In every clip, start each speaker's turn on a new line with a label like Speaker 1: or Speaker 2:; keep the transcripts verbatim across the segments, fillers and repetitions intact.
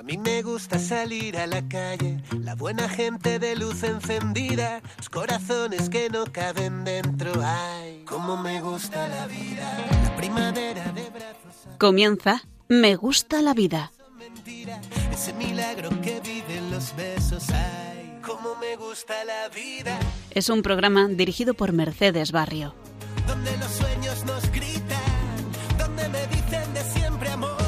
Speaker 1: mí me gusta salir a la calle, la buena gente de luz encendida, los corazones que no caben dentro. Ay, cómo me gusta la vida, la primavera de brazos.
Speaker 2: Comienza Me gusta la vida.
Speaker 1: Mentira, ese milagro que viven los besos. Ay, cómo me gusta la vida.
Speaker 2: Es un programa dirigido por Mercedes Barrio.
Speaker 1: Donde los sueños nos gritan, donde me dicen de siempre amor.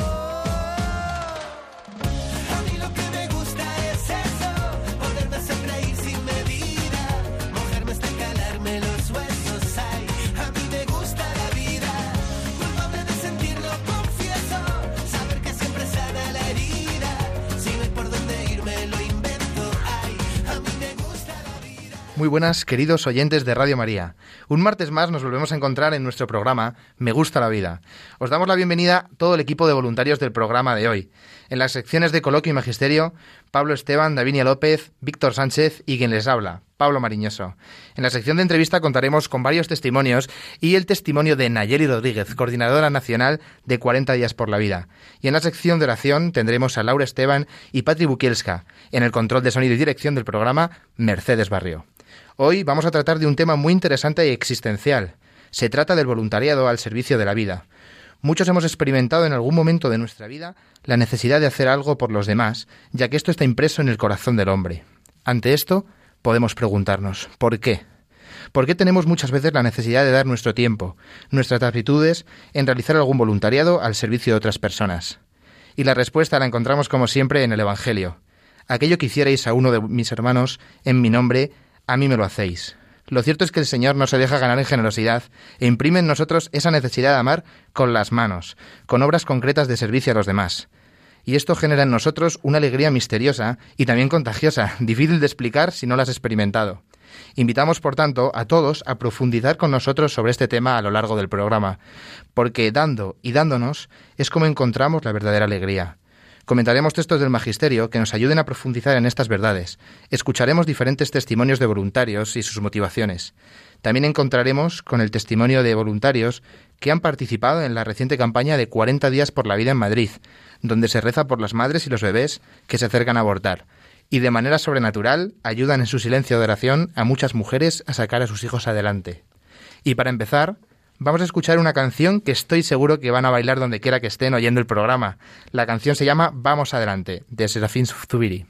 Speaker 3: Muy buenas, queridos oyentes de Radio María. Un martes más nos volvemos a encontrar en nuestro programa Me gusta la vida. Os damos la bienvenida a todo el equipo de voluntarios del programa de hoy. En las secciones de Coloquio y Magisterio, Pablo Esteban, Davinia López, Víctor Sánchez y quien les habla, Pablo Mariñoso. En la sección de entrevista contaremos con varios testimonios y el testimonio de Nayeli Rodríguez, coordinadora nacional de cuarenta días por la vida. Y en la sección de oración tendremos a Laura Esteban y Patri Bukielska. En el control de sonido y dirección del programa, Mercedes Barrio. Hoy vamos a tratar de un tema muy interesante y existencial. Se trata del voluntariado al servicio de la vida. Muchos hemos experimentado en algún momento de nuestra vida la necesidad de hacer algo por los demás, ya que esto está impreso en el corazón del hombre. Ante esto, podemos preguntarnos, ¿por qué? ¿Por qué tenemos muchas veces la necesidad de dar nuestro tiempo, nuestras aptitudes, en realizar algún voluntariado al servicio de otras personas? Y la respuesta la encontramos como siempre en el Evangelio. Aquello que hicierais a uno de mis hermanos en mi nombre, a mí me lo hacéis. Lo cierto es que el Señor no se deja ganar en generosidad e imprime en nosotros esa necesidad de amar con las manos, con obras concretas de servicio a los demás. Y esto genera en nosotros una alegría misteriosa y también contagiosa, difícil de explicar si no la has experimentado. Invitamos, por tanto, a todos a profundizar con nosotros sobre este tema a lo largo del programa, porque dando y dándonos es como encontramos la verdadera alegría. Comentaremos textos del Magisterio que nos ayuden a profundizar en estas verdades. Escucharemos diferentes testimonios de voluntarios y sus motivaciones. También encontraremos con el testimonio de voluntarios que han participado en la reciente campaña de cuarenta días por la vida en Madrid, donde se reza por las madres y los bebés que se acercan a abortar, y de manera sobrenatural ayudan en su silencio de oración a muchas mujeres a sacar a sus hijos adelante. Y para empezar, vamos a escuchar una canción que estoy seguro que van a bailar donde quiera que estén oyendo el programa. La canción se llama Vamos Adelante, de Serafín Zubiri.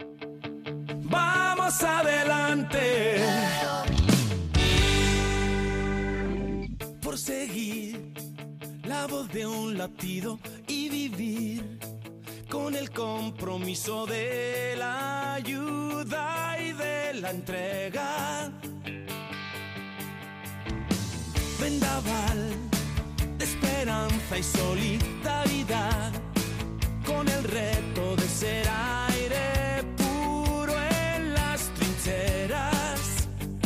Speaker 4: Vamos adelante por seguir la voz de un latido y vivir con el compromiso de la ayuda y de la entrega. Vendaval de esperanza y solidaridad, con el reto de ser aire puro en las trincheras.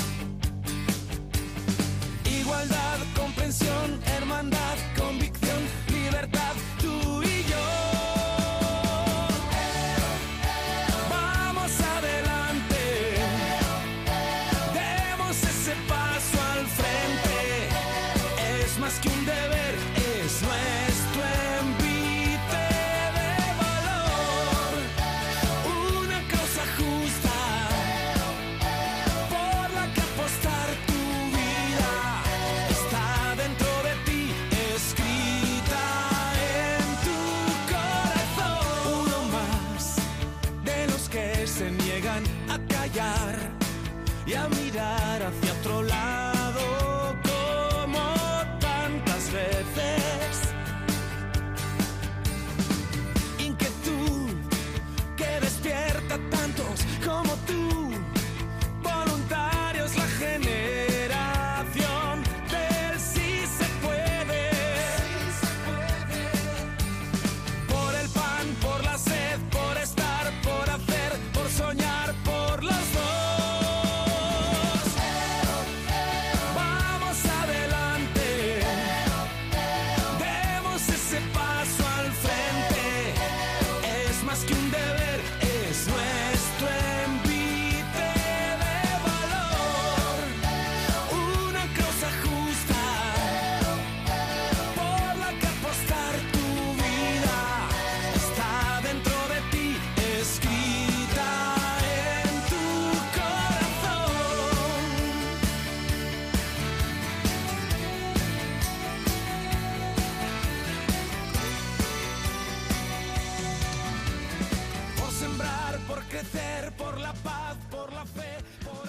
Speaker 4: Igualdad, comprensión, hermandad, convicción, libertad, tú y yo. Vamos adelante, demos ese paso al frente. Es más que un deber, es nuestro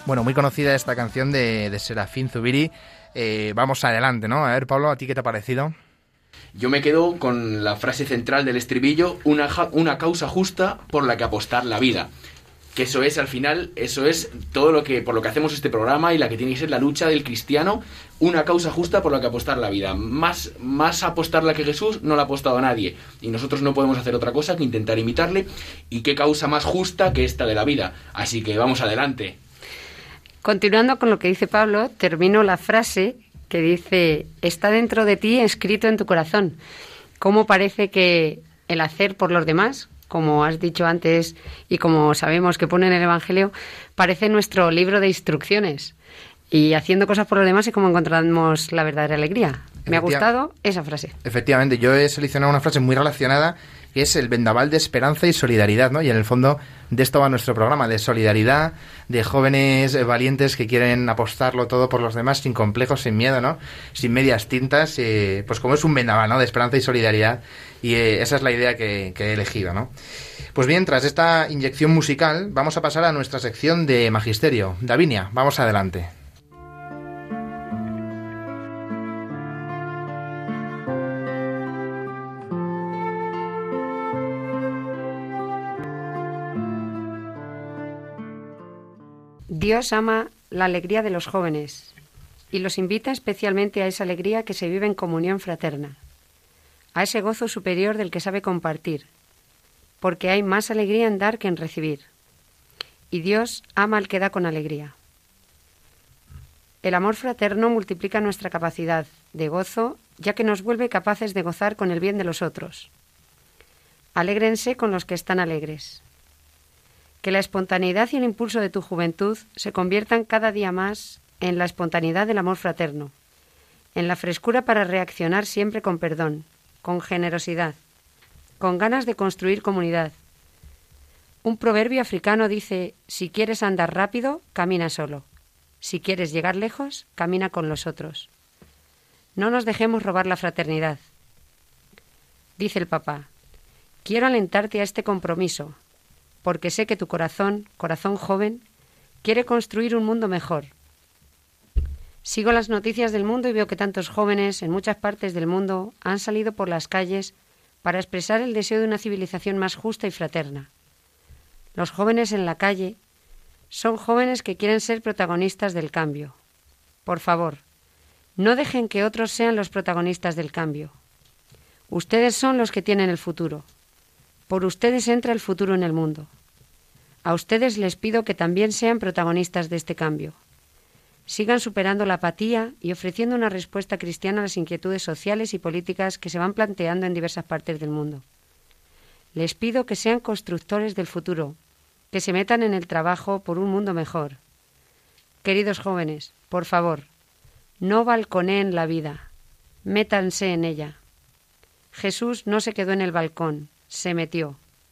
Speaker 3: Bueno, muy conocida esta canción de, de Serafín Zubiri. Eh, vamos adelante, ¿no? A ver, Pablo, ¿a ti qué te ha parecido?
Speaker 5: Yo me quedo con la frase central del estribillo, una, ja- una causa justa por la que apostar la vida. Que eso es, al final, eso es todo lo que por lo que hacemos este programa y la que tiene que ser la lucha del cristiano, una causa justa por la que apostar la vida. Más, más apostarla que Jesús no la ha apostado a nadie. Y nosotros no podemos hacer otra cosa que intentar imitarle. Y qué causa más justa que esta de la vida. Así que vamos adelante.
Speaker 6: Continuando con lo que dice Pablo, termino la frase que dice, está dentro de ti, escrito en tu corazón. ¿Cómo parece que el hacer por los demás, como has dicho antes y como sabemos que pone en el Evangelio, parece nuestro libro de instrucciones? Y haciendo cosas por los demás es como encontramos la verdadera alegría. Me ha gustado esa frase.
Speaker 3: Efectivamente, yo he seleccionado una frase muy relacionada, que es el vendaval de esperanza y solidaridad, ¿no? Y en el fondo de esto va nuestro programa, de solidaridad, de jóvenes eh, valientes que quieren apostarlo todo por los demás, sin complejos, sin miedo, ¿no? Sin medias tintas, eh, pues como es un vendaval, ¿no? De esperanza y solidaridad, y eh, esa es la idea que, que he elegido, ¿no? Pues bien, tras esta inyección musical, vamos a pasar a nuestra sección de Magisterio. Davinia, vamos adelante.
Speaker 6: Dios ama la alegría de los jóvenes y los invita especialmente a esa alegría que se vive en comunión fraterna, a ese gozo superior del que sabe compartir, porque hay más alegría en dar que en recibir. Y Dios ama al que da con alegría. El amor fraterno multiplica nuestra capacidad de gozo, ya que nos vuelve capaces de gozar con el bien de los otros. Alégrense con los que están alegres. Que la espontaneidad y el impulso de tu juventud se conviertan cada día más en la espontaneidad del amor fraterno, en la frescura para reaccionar siempre con perdón, con generosidad, con ganas de construir comunidad. Un proverbio africano dice, si quieres andar rápido, camina solo. Si quieres llegar lejos, camina con los otros. No nos dejemos robar la fraternidad. Dice el Papa, quiero alentarte a este compromiso, porque sé que tu corazón, corazón joven, quiere construir un mundo mejor. Sigo las noticias del mundo y veo que tantos jóvenes en muchas partes del mundo han salido por las calles para expresar el deseo de una civilización más justa y fraterna. Los jóvenes en la calle son jóvenes que quieren ser protagonistas del cambio. Por favor, no dejen que otros sean los protagonistas del cambio. Ustedes son los que tienen el futuro. Por ustedes entra el futuro en el mundo. A ustedes les pido que también sean protagonistas de este cambio. Sigan superando la apatía y ofreciendo una respuesta cristiana a las inquietudes sociales y políticas que se van planteando en diversas partes del mundo. Les pido que sean constructores del futuro, que se metan en el trabajo por un mundo mejor. Queridos jóvenes, por favor, no balconeen la vida, métanse en ella. Jesús no se quedó en el balcón, se metió.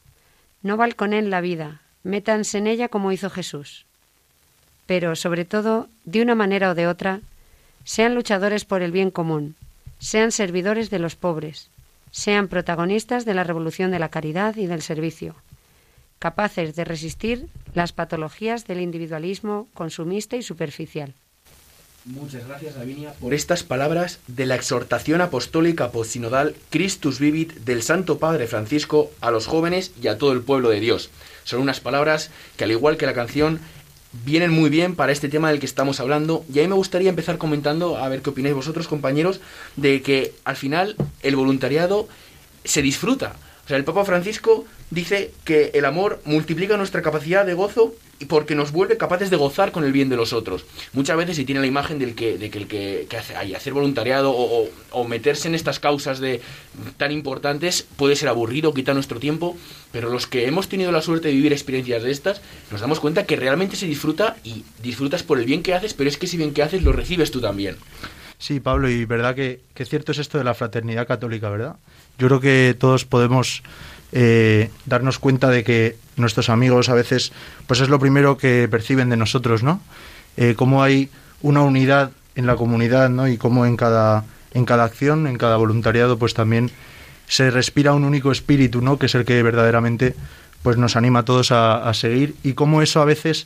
Speaker 6: No balconeen la vida, métanse en ella como hizo Jesús. Pero, sobre todo, de una manera o de otra, sean luchadores por el bien común, sean servidores de los pobres, sean protagonistas de la revolución de la caridad y del servicio, capaces de resistir las patologías del individualismo consumista y superficial.
Speaker 5: Muchas gracias, Davinia, por estas palabras de la exhortación apostólica postsinodal Christus Vivit del Santo Padre Francisco a los jóvenes y a todo el pueblo de Dios. Son unas palabras que, al igual que la canción, vienen muy bien para este tema del que estamos hablando. Y a mí me gustaría empezar comentando, a ver qué opináis vosotros, compañeros, de que al final el voluntariado se disfruta. O sea, el Papa Francisco dice que el amor multiplica nuestra capacidad de gozo y porque nos vuelve capaces de gozar con el bien de los otros. Muchas veces se tiene la imagen del que, de que el que, que hace ay, hacer voluntariado o, o, o meterse en estas causas de tan importantes puede ser aburrido, quita nuestro tiempo, pero los que hemos tenido la suerte de vivir experiencias de estas, nos damos cuenta que realmente se disfruta y disfrutas por el bien que haces, pero es que ese bien que haces lo recibes tú también.
Speaker 7: Sí, Pablo, y verdad que, que cierto es esto de la fraternidad católica, ¿verdad? Yo creo que todos podemos eh, darnos cuenta de que nuestros amigos a veces, pues es lo primero que perciben de nosotros, ¿no? Eh, cómo hay una unidad en la comunidad, ¿no? Y cómo en cada, en cada acción, en cada voluntariado, pues también se respira un único espíritu, ¿no? Que es el que verdaderamente pues nos anima a todos a, a seguir, y cómo eso a veces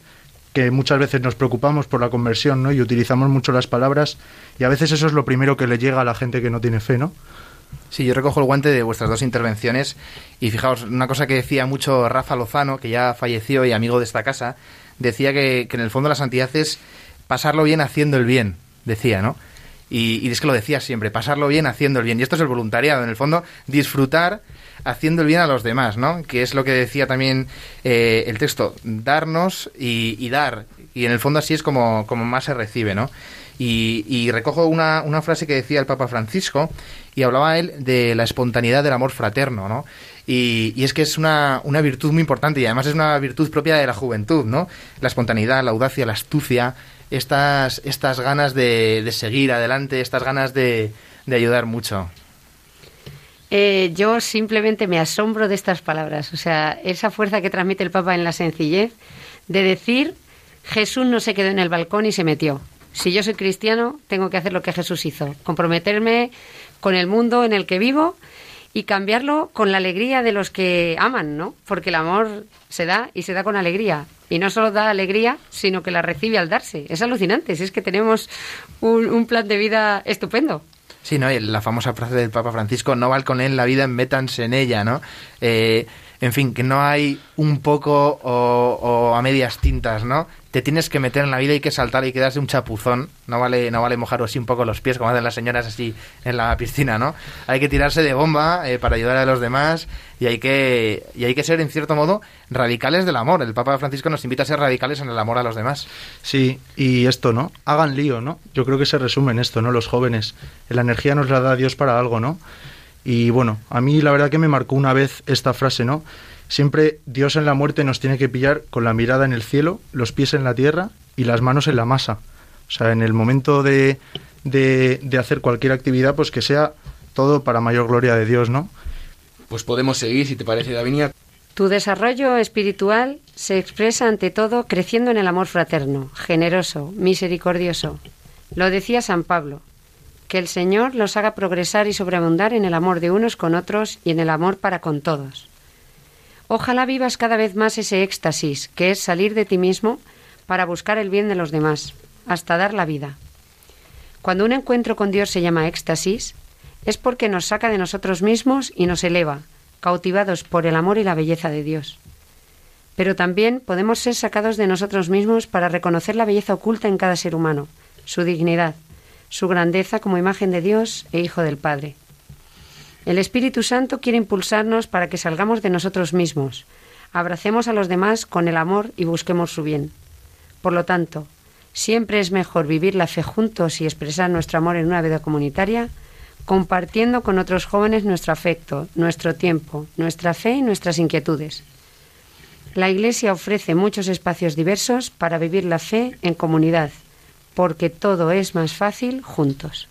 Speaker 7: que muchas veces nos preocupamos por la conversión, ¿no? Y utilizamos mucho las palabras, y a veces eso es lo primero que le llega a la gente que no tiene fe, ¿no?
Speaker 3: Sí, yo recojo el guante de vuestras dos intervenciones y fijaos, una cosa que decía mucho Rafa Lozano, que ya falleció y amigo de esta casa, decía que, que en el fondo la santidad es pasarlo bien haciendo el bien, decía, ¿no? Y, y es que lo decía siempre, pasarlo bien haciendo el bien. Y esto es el voluntariado, en el fondo, disfrutar haciendo el bien a los demás, ¿no? Que es lo que decía también eh, el texto, darnos y, y dar. Y en el fondo así es como, como más se recibe, ¿no? Y, y recojo una, una frase que decía el Papa Francisco, y hablaba él de la espontaneidad del amor fraterno, ¿no? Y, y es que es una, una virtud muy importante, y además es una virtud propia de la juventud, ¿no? La espontaneidad, la audacia, la astucia, estas, estas ganas de, de seguir adelante, estas ganas de, de ayudar mucho.
Speaker 6: Eh, yo simplemente me asombro de estas palabras, o sea, esa fuerza que transmite el Papa en la sencillez de decir, Jesús no se quedó en el balcón y se metió. Si yo soy cristiano, tengo que hacer lo que Jesús hizo, comprometerme con el mundo en el que vivo y cambiarlo con la alegría de los que aman, ¿no? Porque el amor se da y se da con alegría. Y no solo da alegría, sino que la recibe al darse. Es alucinante, si es que tenemos un, un plan de vida estupendo.
Speaker 3: Sí, ¿no? Y la famosa frase del Papa Francisco, no val con él la vida, métanse en ella, ¿no? Eh, en fin, que no hay un poco o, o a medias tintas, ¿no? Te tienes que meter en la vida, hay que saltar, hay que darse un chapuzón, no vale no vale mojar así un poco los pies, como hacen las señoras así en la piscina, ¿no? Hay que tirarse de bomba eh, para ayudar a los demás, y hay que y hay que ser, en cierto modo, radicales del amor. El Papa Francisco nos invita a ser radicales en el amor a los demás.
Speaker 7: Sí, y esto, ¿no? Hagan lío, ¿no? Yo creo que se resume en esto, ¿no? Los jóvenes. La energía nos la da Dios para algo, ¿no? Y bueno, a mí la verdad que me marcó una vez esta frase, ¿no? Siempre Dios en la muerte nos tiene que pillar con la mirada en el cielo, los pies en la tierra y las manos en la masa. O sea, en el momento de, de, de hacer cualquier actividad, pues que sea todo para mayor gloria de Dios, ¿no?
Speaker 5: Pues podemos seguir, si te parece, Davinia.
Speaker 6: Tu desarrollo espiritual se expresa ante todo creciendo en el amor fraterno, generoso, misericordioso. Lo decía San Pablo, que el Señor los haga progresar y sobreabundar en el amor de unos con otros y en el amor para con todos. Ojalá vivas cada vez más ese éxtasis, que es salir de ti mismo para buscar el bien de los demás, hasta dar la vida. Cuando un encuentro con Dios se llama éxtasis, es porque nos saca de nosotros mismos y nos eleva, cautivados por el amor y la belleza de Dios. Pero también podemos ser sacados de nosotros mismos para reconocer la belleza oculta en cada ser humano, su dignidad, su grandeza como imagen de Dios e Hijo del Padre. El Espíritu Santo quiere impulsarnos para que salgamos de nosotros mismos, abracemos a los demás con el amor y busquemos su bien. Por lo tanto, siempre es mejor vivir la fe juntos y expresar nuestro amor en una vida comunitaria, compartiendo con otros jóvenes nuestro afecto, nuestro tiempo, nuestra fe y nuestras inquietudes. La Iglesia ofrece muchos espacios diversos para vivir la fe en comunidad, porque todo es más fácil juntos.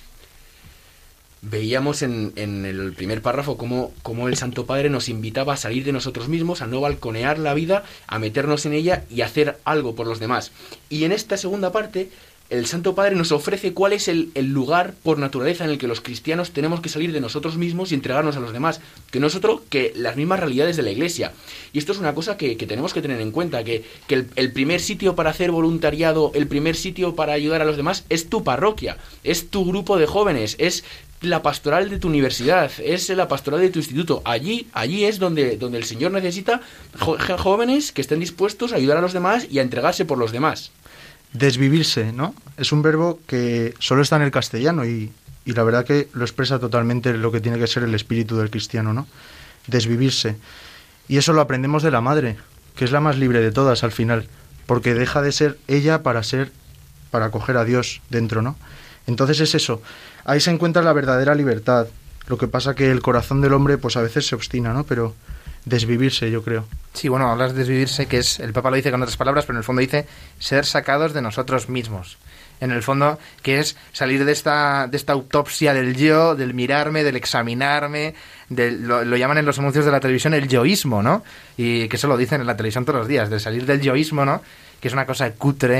Speaker 5: Veíamos en, en el primer párrafo cómo, cómo el Santo Padre nos invitaba a salir de nosotros mismos, a no balconear la vida, a meternos en ella y hacer algo por los demás. Y en esta segunda parte, el Santo Padre nos ofrece cuál es el, el lugar por naturaleza en el que los cristianos tenemos que salir de nosotros mismos y entregarnos a los demás, que no es otro que las mismas realidades de la Iglesia. Y esto es una cosa que, que tenemos que tener en cuenta, que, que el, el primer sitio para hacer voluntariado, el primer sitio para ayudar a los demás es tu parroquia, es tu grupo de jóvenes, es la pastoral de tu universidad, es la pastoral de tu instituto. Allí, allí es donde, donde el Señor necesita jo- jóvenes que estén dispuestos a ayudar a los demás y a entregarse por los demás.
Speaker 7: Desvivirse, ¿no? Es un verbo que solo está en el castellano y, y la verdad que lo expresa totalmente lo que tiene que ser el espíritu del cristiano, ¿no? Desvivirse. Y eso lo aprendemos de la madre, que es la más libre de todas al final, porque deja de ser ella para ser, para acoger a Dios dentro, ¿no? Entonces es eso. Ahí se encuentra la verdadera libertad. Lo que pasa que el corazón del hombre pues a veces se obstina, ¿no? Pero desvivirse, yo creo.
Speaker 3: Sí, bueno, hablas de desvivirse, que es, el Papa lo dice con otras palabras, pero en el fondo dice ser sacados de nosotros mismos. En el fondo, que es salir de esta de esta autopsia del yo, del mirarme, del examinarme, del, lo, lo llaman en los anuncios de la televisión el yoísmo, ¿no? Y que eso lo dicen en la televisión todos los días, de salir del yoísmo, ¿no? Que es una cosa cutre,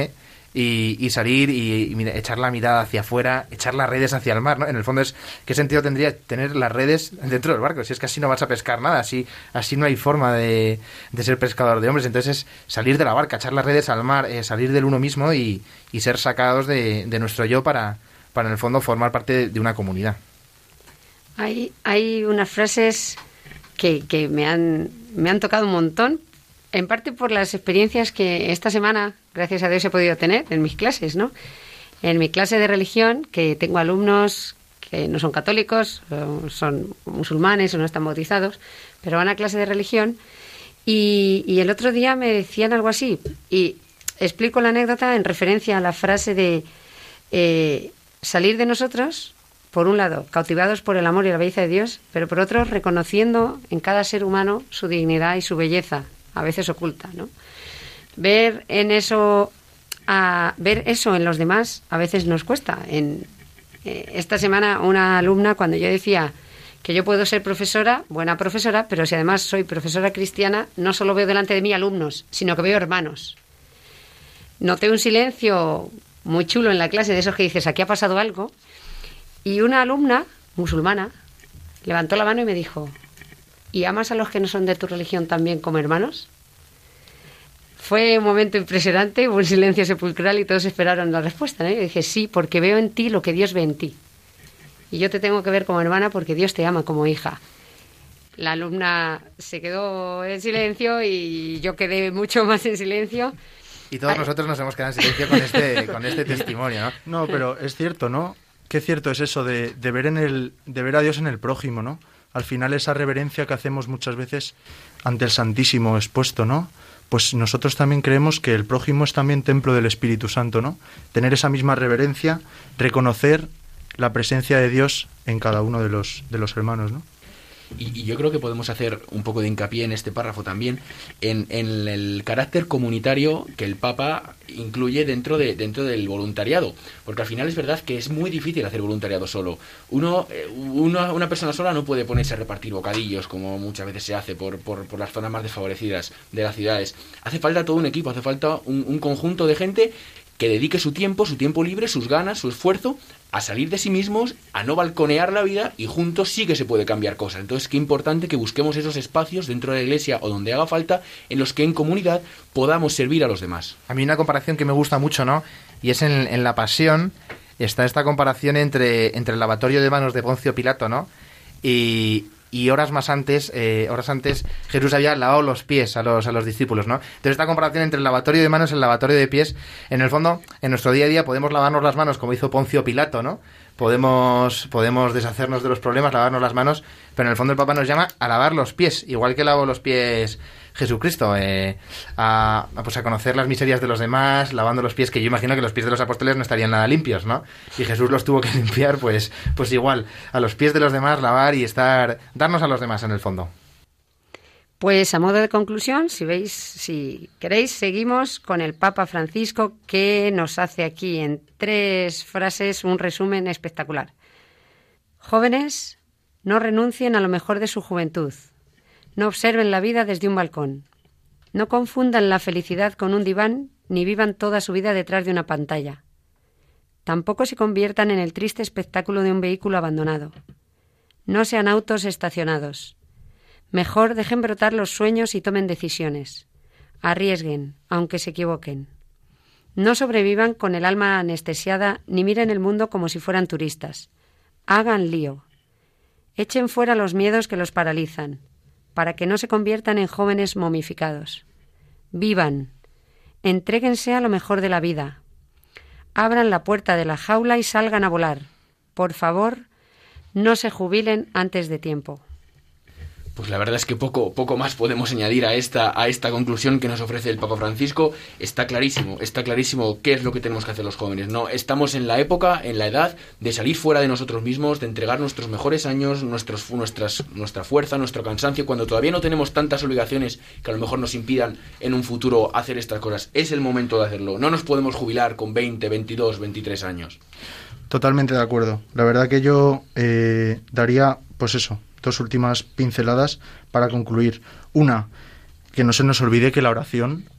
Speaker 3: y, y salir y, y mira, echar la mirada hacia afuera, echar las redes hacia el mar, ¿no? En el fondo es, ¿qué sentido tendría tener las redes dentro del barco? Si es que así no vas a pescar nada, así, así no hay forma de, de ser pescador de hombres. Entonces es salir de la barca, echar las redes al mar, eh, salir del uno mismo y, y ser sacados de, de nuestro yo para, para en el fondo formar parte de, de una comunidad.
Speaker 6: Hay, hay unas frases que, que me han, me han tocado un montón, en parte por las experiencias que esta semana, gracias a Dios, he podido tener en mis clases, ¿no? En mi clase de religión, que tengo alumnos que no son católicos, son musulmanes o no están bautizados, pero van a clase de religión, y, y el otro día me decían algo así, y explico la anécdota en referencia a la frase de eh, salir de nosotros, por un lado, cautivados por el amor y la belleza de Dios, pero por otro, reconociendo en cada ser humano su dignidad y su belleza, a veces oculta, ¿no? Ver en eso, a, ver eso en los demás a veces nos cuesta. En eh, esta semana una alumna, cuando yo decía que yo puedo ser profesora, buena profesora, pero si además soy profesora cristiana, no solo veo delante de mí alumnos, sino que veo hermanos. Noté un silencio muy chulo en la clase, de esos que dices, aquí ha pasado algo, y una alumna musulmana levantó la mano y me dijo, ¿y amas a los que no son de tu religión también como hermanos? Fue un momento impresionante, hubo un silencio sepulcral y todos esperaron la respuesta, ¿no? Y dije, sí, porque veo en ti lo que Dios ve en ti. Y yo te tengo que ver como hermana porque Dios te ama como hija. La alumna se quedó en silencio y yo quedé mucho más en silencio.
Speaker 3: Y todos nosotros nos hemos quedado en silencio con este, con este testimonio, ¿no?
Speaker 7: No, pero es cierto, ¿no? Qué cierto es eso de, de ver en el, de ver a Dios en el prójimo, ¿no? Al final esa reverencia que hacemos muchas veces ante el Santísimo expuesto, ¿no? Pues nosotros también creemos que el prójimo es también templo del Espíritu Santo, ¿no? Tener esa misma reverencia, reconocer la presencia de Dios en cada uno de los, de los hermanos, ¿no?
Speaker 5: Y, y yo creo que podemos hacer un poco de hincapié en este párrafo también en, en el carácter comunitario que el Papa incluye dentro de dentro del voluntariado, porque al final es verdad que es muy difícil hacer voluntariado solo. Uno, una, una persona sola no puede ponerse a repartir bocadillos como muchas veces se hace por, por, por las zonas más desfavorecidas de las ciudades. Hace falta todo un equipo, hace falta un, un conjunto de gente que dedique su tiempo, su tiempo libre, sus ganas, su esfuerzo a salir de sí mismos, a no balconear la vida, y juntos sí que se puede cambiar cosas. Entonces, qué importante que busquemos esos espacios dentro de la iglesia o donde haga falta, en los que en comunidad podamos servir a los demás.
Speaker 3: A mí una comparación que me gusta mucho, ¿no? Y es en, en la Pasión, está esta comparación entre, entre el lavatorio de manos de Poncio Pilato, ¿no? Y... y horas más antes, eh, horas antes, Jesús había lavado los pies a los, a los discípulos, ¿no? Entonces esta comparación entre el lavatorio de manos y el lavatorio de pies, en el fondo, en nuestro día a día podemos lavarnos las manos como hizo Poncio Pilato, ¿no? Podemos, podemos deshacernos de los problemas, lavarnos las manos, pero en el fondo el Papa nos llama a lavar los pies, igual que lavó los pies Jesucristo, eh, a, a, pues a conocer las miserias de los demás, lavando los pies, que yo imagino que los pies de los apóstoles no estarían nada limpios, ¿no? Y Jesús los tuvo que limpiar, pues, pues igual, a los pies de los demás lavar y estar, darnos a los demás en el fondo.
Speaker 6: Pues a modo de conclusión, si veis, si queréis, seguimos con el Papa Francisco, que nos hace aquí en tres frases un resumen espectacular. Jóvenes, no renuncien a lo mejor de su juventud. No observen la vida desde un balcón. No confundan la felicidad con un diván, ni vivan toda su vida detrás de una pantalla. Tampoco se conviertan en el triste espectáculo de un vehículo abandonado. No sean autos estacionados. Mejor dejen brotar los sueños y tomen decisiones. Arriesguen, aunque se equivoquen. No sobrevivan con el alma anestesiada ni miren el mundo como si fueran turistas. Hagan lío. Echen fuera los miedos que los paralizan, para que no se conviertan en jóvenes momificados. Vivan. Entréguense a lo mejor de la vida. Abran la puerta de la jaula y salgan a volar. Por favor, no se jubilen antes de tiempo.
Speaker 5: Pues la verdad es que poco, poco más podemos añadir a esta, a esta conclusión que nos ofrece el Papa Francisco. Está clarísimo, está clarísimo qué es lo que tenemos que hacer los jóvenes, ¿no? Estamos en la época, en la edad de salir fuera de nosotros mismos, de entregar nuestros mejores años, nuestros, nuestras, nuestra fuerza, nuestro cansancio, cuando todavía no tenemos tantas obligaciones que a lo mejor nos impidan en un futuro hacer estas cosas. Es el momento de hacerlo. No nos podemos jubilar con veinte, veintidós, veintitrés años.
Speaker 7: Totalmente de acuerdo. La verdad que yo eh, daría, pues eso, dos últimas pinceladas para concluir. Una, que no se nos olvide que la oración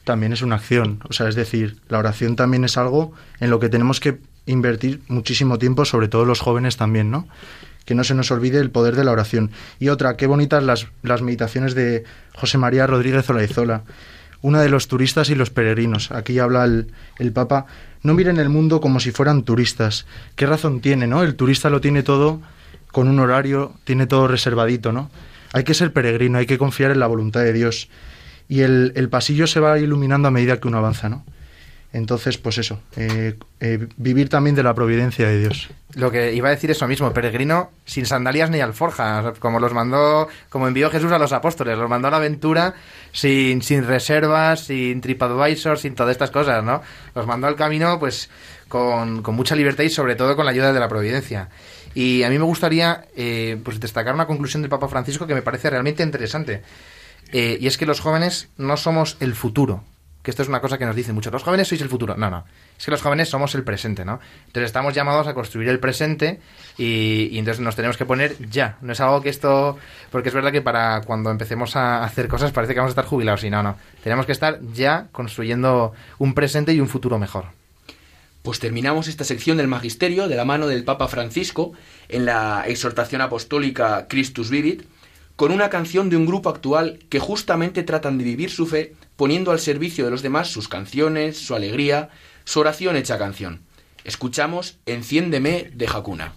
Speaker 7: también es una acción. O sea, es decir, la oración también es algo en lo que tenemos que invertir muchísimo tiempo, sobre todo los jóvenes también, ¿no? Que no se nos olvide el poder de la oración. Y otra, qué bonitas las, las meditaciones de José María Rodríguez Olaizola, una de los turistas y los peregrinos. Aquí habla el, el Papa: no miren el mundo como si fueran turistas. ¿Qué razón tiene, no? El turista lo tiene todo con un horario, tiene todo reservadito, ¿no? Hay que ser peregrino, hay que confiar en la voluntad de Dios. Y el, el pasillo se va iluminando a medida que uno avanza, ¿no? Entonces, pues eso, eh, eh, vivir también de la providencia de Dios.
Speaker 3: Lo que iba a decir eso mismo, peregrino sin sandalias ni alforjas, como los mandó, como envió Jesús a los apóstoles, los mandó a la aventura sin, sin reservas, sin TripAdvisor, sin todas estas cosas, ¿no? Los mandó al camino, pues, con, con mucha libertad y sobre todo con la ayuda de la providencia. Y a mí me gustaría, eh, pues, destacar una conclusión del Papa Francisco que me parece realmente interesante, eh, y es que los jóvenes no somos el futuro. Que esto es una cosa que nos dicen mucho: los jóvenes sois el futuro. No, no, es que los jóvenes somos el presente, ¿no? Entonces estamos llamados a construir el presente y, y entonces nos tenemos que poner ya. No es algo que esto... Porque es verdad que para cuando empecemos a hacer cosas parece que vamos a estar jubilados, y no, no. Tenemos que estar ya construyendo un presente y un futuro mejor.
Speaker 5: Pues terminamos esta sección del Magisterio de la mano del Papa Francisco en la exhortación apostólica Christus Vivit, con una canción de un grupo actual que justamente tratan de vivir su fe poniendo al servicio de los demás sus canciones, su alegría, su oración hecha canción. Escuchamos Enciéndeme de Hakuna.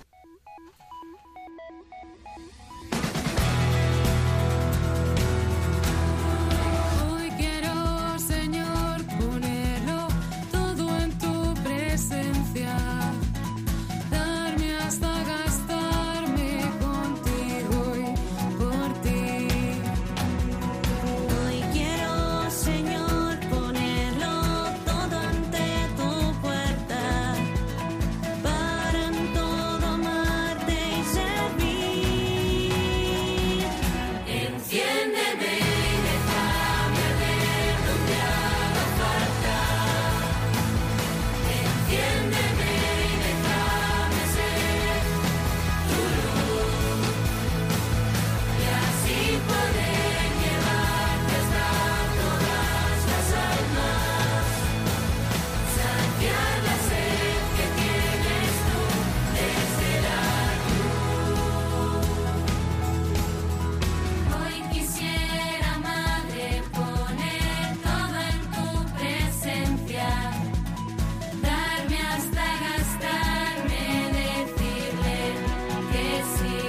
Speaker 8: Hoy quiero, Señor, ponerlo todo en tu presencia, darme hasta gastarme contigo y por ti.
Speaker 9: Hoy quiero, Señor, ponerlo todo ante tu puerta, para en todo amarte y servir. Enciéndeme y déjame ver donde haga falta. Enciéndeme y déjame ser tu luz, y así poder llevarte hasta todas las almas, saciar la sed que tienes tú desde la cruz. Hoy quisiera, Madre, poner todo en tu presencia, darme hasta gastarme, decirle que sí.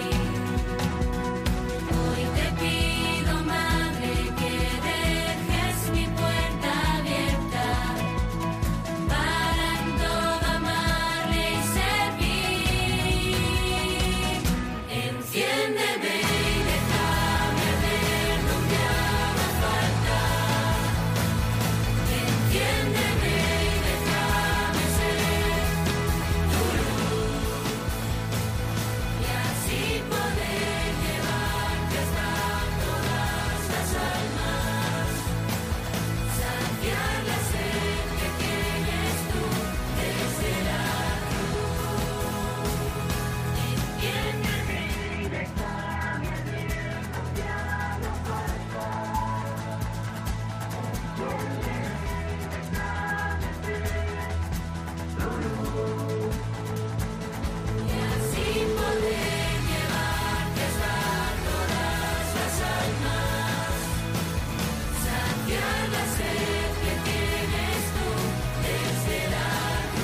Speaker 9: Hoy te pido, Madre, que dejes mi puerta abierta, para en todo amarle y servir. Enciéndeme y déjame ver donde haga falta. Enciéndeme y déjame ser tu luz, y así poder llevarte hasta todas las almas, saciar la sed que tienes tú desde la cruz. Enciéndeme y déjame ver donde haga falta. Y así poder llevarte hasta todas las almas, saciar la sed que tienes tú desde la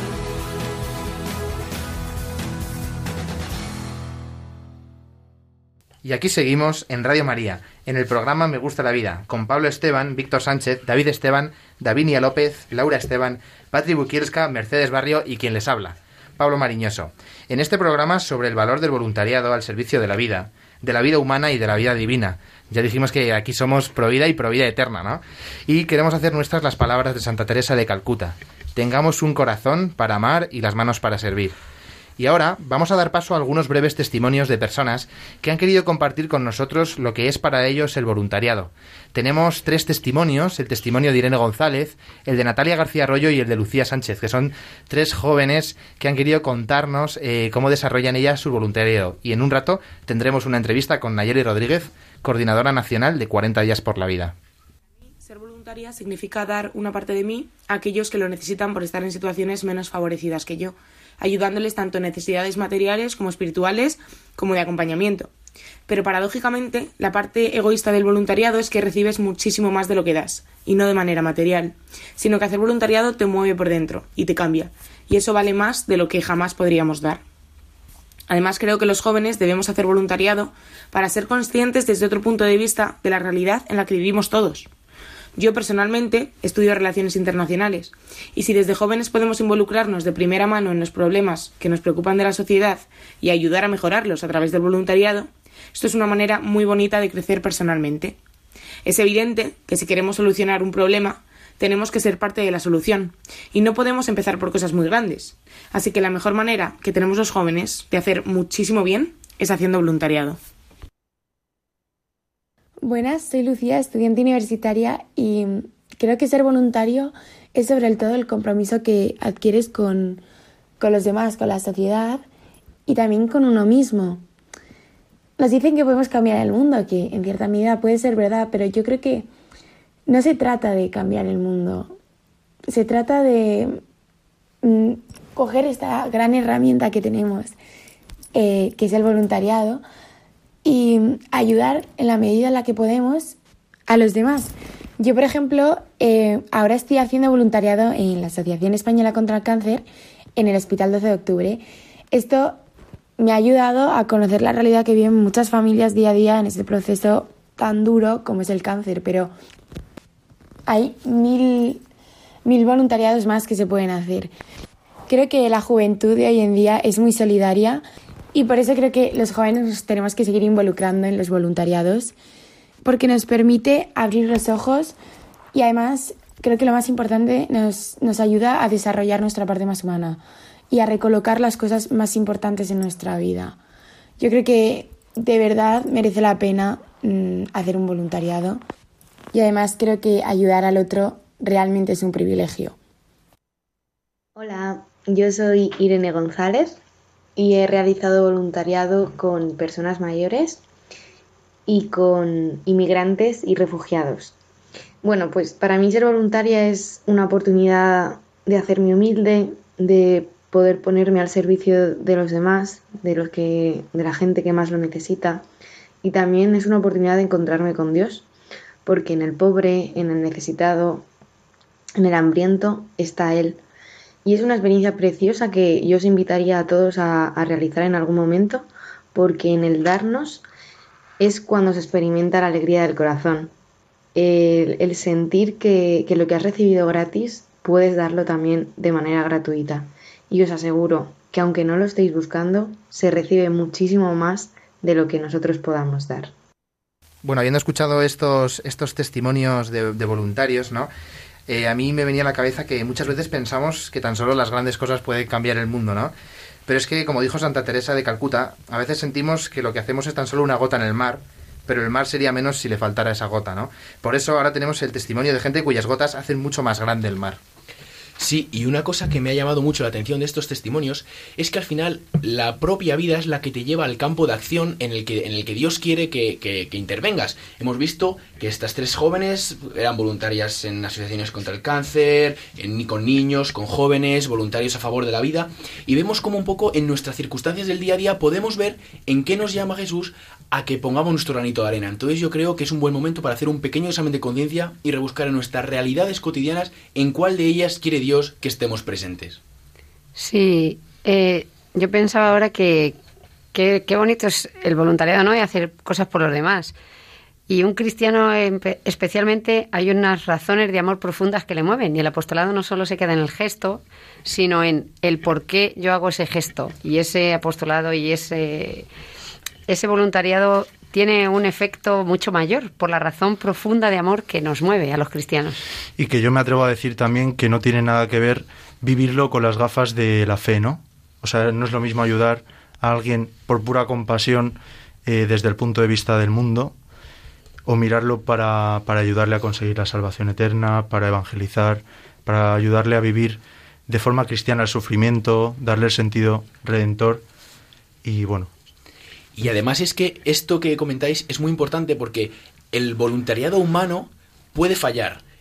Speaker 3: Y aquí seguimos en Radio María, en el programa Me Gusta la Vida, con Pablo Esteban, Víctor Sánchez, David Esteban, Davinia López, Laura Esteban, Patri Bukielska, Mercedes Barrio y quien les habla, Pablo Mariñoso. En este programa sobre el valor del voluntariado al servicio de la vida, de la vida humana y de la vida divina. Ya dijimos que aquí somos pro vida y pro vida eterna, ¿no? Y queremos hacer nuestras las palabras de Santa Teresa de Calcuta: tengamos un corazón para amar y las manos para servir. Y ahora vamos a dar paso a algunos breves testimonios de personas que han querido compartir con nosotros lo que es para ellos el voluntariado. Tenemos tres testimonios: el testimonio de Irene González, el de Natalia García Arroyo y el de Lucía Sánchez, que son tres jóvenes que han querido contarnos eh, cómo desarrollan ellas su voluntariado. Y en un rato tendremos una entrevista con Nayeli Rodríguez, coordinadora nacional de cuarenta días por la vida.
Speaker 10: Ser voluntario voluntaria significa dar una parte de mí a aquellos que lo necesitan por estar en situaciones menos favorecidas que yo, ayudándoles tanto en necesidades materiales como espirituales, como de acompañamiento. Pero paradójicamente, la parte egoísta del voluntariado es que recibes muchísimo más de lo que das, y no de manera material, sino que hacer voluntariado te mueve por dentro y te cambia, y eso vale más de lo que jamás podríamos dar. Además, creo que los jóvenes debemos hacer voluntariado para ser conscientes desde otro punto de vista de la realidad en la que vivimos todos. Yo personalmente estudio Relaciones Internacionales, y si desde jóvenes podemos involucrarnos de primera mano en los problemas que nos preocupan de la sociedad y ayudar a mejorarlos a través del voluntariado, esto es una manera muy bonita de crecer personalmente. Es evidente que si queremos solucionar un problema, tenemos que ser parte de la solución, y no podemos empezar por cosas muy grandes. Así que la mejor manera que tenemos los jóvenes de hacer muchísimo bien es haciendo voluntariado.
Speaker 11: Buenas, soy Lucía, estudiante universitaria, y creo que ser voluntario es sobre el todo el compromiso que adquieres con, con los demás, con la sociedad y también con uno mismo. Nos dicen que podemos cambiar el mundo, que en cierta medida puede ser verdad, pero yo creo que no se trata de cambiar el mundo. Se trata de mm, coger esta gran herramienta que tenemos, eh, que es el voluntariado, y ayudar en la medida en la que podemos a los demás. Yo, por ejemplo, eh, ahora estoy haciendo voluntariado en la Asociación Española contra el Cáncer en el Hospital doce de octubre. Esto me ha ayudado a conocer la realidad que viven muchas familias día a día en este proceso tan duro como es el cáncer, pero hay mil, mil voluntariados más que se pueden hacer. Creo que la juventud de hoy en día es muy solidaria, y por eso creo que los jóvenes nos tenemos que seguir involucrando en los voluntariados, porque nos permite abrir los ojos y además creo que lo más importante nos, nos ayuda a desarrollar nuestra parte más humana y a recolocar las cosas más importantes en nuestra vida. Yo creo que de verdad merece la pena mmm, hacer un voluntariado, y además creo que ayudar al otro realmente es un privilegio.
Speaker 12: Hola, yo soy Irene González y he realizado voluntariado con personas mayores y con inmigrantes y refugiados. Bueno, pues para mí ser voluntaria es una oportunidad de hacerme humilde, de poder ponerme al servicio de los demás, de los que, de la gente que más lo necesita, y también es una oportunidad de encontrarme con Dios, porque en el pobre, en el necesitado, en el hambriento está Él. Y es una experiencia preciosa que yo os invitaría a todos a, a realizar en algún momento, porque en el darnos es cuando se experimenta la alegría del corazón. El, el sentir que, que lo que has recibido gratis puedes darlo también de manera gratuita. Y os aseguro que aunque no lo estéis buscando, se recibe muchísimo más de lo que nosotros podamos dar.
Speaker 3: Bueno, habiendo escuchado estos, estos testimonios de, de voluntarios, ¿no? Eh, a mí me venía a la cabeza que muchas veces pensamos que tan solo las grandes cosas pueden cambiar el mundo, ¿no? Pero es que, como dijo Santa Teresa de Calcuta, a veces sentimos que lo que hacemos es tan solo una gota en el mar, pero el mar sería menos si le faltara esa gota, ¿no? Por eso ahora tenemos el testimonio de gente cuyas gotas hacen mucho más grande el mar.
Speaker 5: Sí, y una cosa que me ha llamado mucho la atención de estos testimonios es que al final la propia vida es la que te lleva al campo de acción en el que, en el que Dios quiere que, que, que intervengas. Hemos visto que estas tres jóvenes eran voluntarias en asociaciones contra el cáncer, en, con niños, con jóvenes, voluntarios a favor de la vida, y vemos como un poco en nuestras circunstancias del día a día podemos ver en qué nos llama Jesús a que pongamos nuestro granito de arena. Entonces yo creo que es un buen momento para hacer un pequeño examen de conciencia y rebuscar en nuestras realidades cotidianas en cuál de ellas quiere Dios que estemos presentes.
Speaker 6: Sí, eh, yo pensaba ahora que qué bonito es el voluntariado, ¿no? Y hacer cosas por los demás. Y un cristiano especialmente hay unas razones de amor profundas que le mueven, y el apostolado no solo se queda en el gesto, sino en el por qué yo hago ese gesto. Y ese apostolado y ese, ese voluntariado tiene un efecto mucho mayor por la razón profunda de amor que nos mueve a los cristianos.
Speaker 7: Y que yo me atrevo a decir también que no tiene nada que ver vivirlo con las gafas de la fe, ¿no? O sea, no es lo mismo ayudar a alguien por pura compasión eh, desde el punto de vista del mundo, o mirarlo para, para ayudarle a conseguir la salvación eterna, para evangelizar, para ayudarle a vivir de forma cristiana el sufrimiento, darle el sentido redentor. Y bueno.
Speaker 5: Y además es que esto que comentáis es muy importante porque el voluntariado humano puede fallar.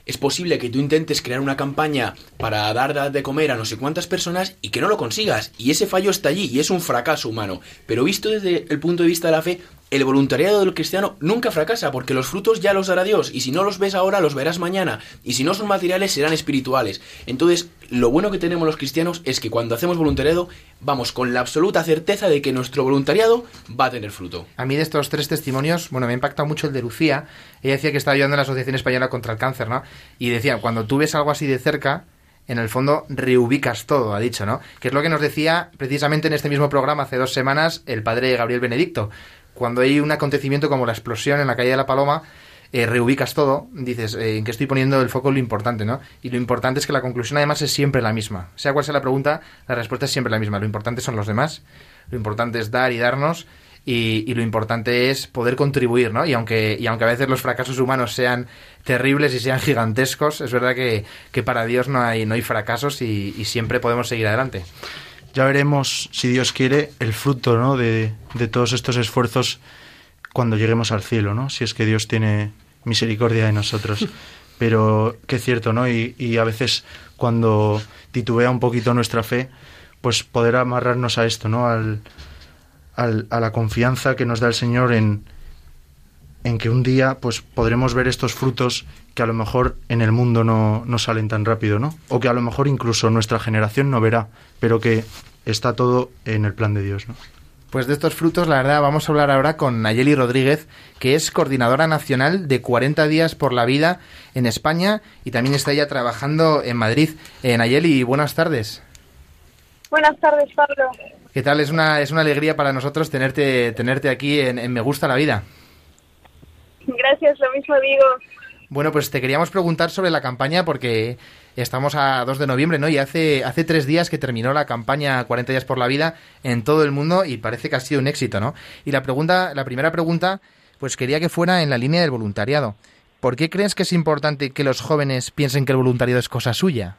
Speaker 5: es posible que tú intentes crear una campaña para dar de comer a no sé cuántas personas y que no lo consigas. Y ese fallo está allí y es un fracaso humano. Pero visto desde el punto de vista de la fe, el voluntariado del cristiano nunca fracasa, porque los frutos ya los dará Dios, y si no los ves ahora, los verás mañana, y si no son materiales, serán espirituales. Entonces, lo bueno que tenemos los cristianos es que cuando hacemos voluntariado, vamos con la absoluta certeza de que nuestro voluntariado va a tener fruto.
Speaker 3: A mí de estos tres testimonios, bueno, me ha impactado mucho el de Lucía. Ella decía que estaba ayudando a la Asociación Española contra el Cáncer, ¿no? Y decía, cuando tú ves algo así de cerca, en el fondo reubicas todo, ha dicho, ¿no? Que es lo que nos decía precisamente en este mismo programa hace dos semanas el padre Gabriel Benedicto. Cuando hay un acontecimiento como la explosión en la calle de la Paloma, eh, reubicas todo, dices, eh, ¿en qué estoy poniendo el foco en lo importante, no? Y lo importante es que la conclusión además es siempre la misma. Sea cual sea la pregunta, la respuesta es siempre la misma. Lo importante son los demás, lo importante es dar y darnos, y, y lo importante es poder contribuir, ¿no? Y aunque, y aunque a veces los fracasos humanos sean terribles y sean gigantescos, es verdad que, que para Dios no hay, no hay fracasos y, y siempre podemos seguir adelante.
Speaker 7: Ya veremos, si Dios quiere, el fruto, ¿no?, de, de todos estos esfuerzos cuando lleguemos al cielo, ¿no? Si es que Dios tiene misericordia de nosotros. Pero qué cierto, ¿no? Y, y a veces cuando titubea un poquito nuestra fe, pues poder amarrarnos a esto, ¿no? Al, al, a la confianza que nos da el Señor en, en que un día pues podremos ver estos frutos que a lo mejor en el mundo no, no salen tan rápido, ¿no? O que a lo mejor incluso nuestra generación no verá, pero que está todo en el plan de Dios, ¿no?
Speaker 3: Pues de estos frutos, la verdad, vamos a hablar ahora con Nayeli Rodríguez, que es coordinadora nacional de cuarenta días por la vida en España y también está ella trabajando en Madrid. Eh, Nayeli, buenas tardes.
Speaker 13: Buenas tardes, Pablo.
Speaker 3: ¿Qué tal? Es una, es una alegría para nosotros tenerte, tenerte aquí en, en Me Gusta la Vida.
Speaker 13: Gracias, lo mismo digo.
Speaker 3: Bueno, pues te queríamos preguntar sobre la campaña porque estamos a dos de noviembre, ¿no? Y hace hace tres días que terminó la campaña cuarenta días por la vida en todo el mundo y parece que ha sido un éxito, ¿no? Y la pregunta, la primera pregunta, pues quería que fuera en la línea del voluntariado. ¿Por qué crees que es importante que los jóvenes piensen que el voluntariado es cosa suya?